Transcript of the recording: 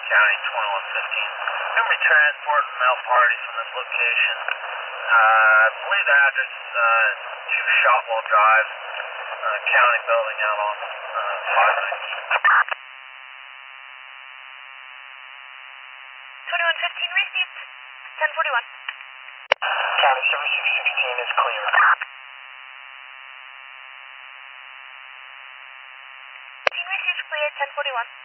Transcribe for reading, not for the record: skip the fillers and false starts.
County 2115. Memory transport and mail parties from this location. I believe the address is 2 Shotwell Drive, county building out on 590. 2115 received. 1041. County Service 616 is clear. Received clear, 1041.